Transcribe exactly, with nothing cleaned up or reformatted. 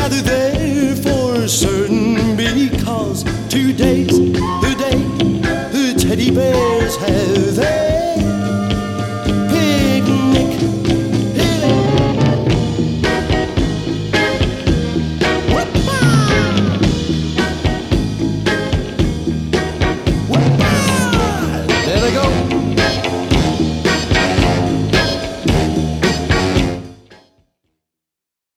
gather there for certain, because today's the day the teddy bears have their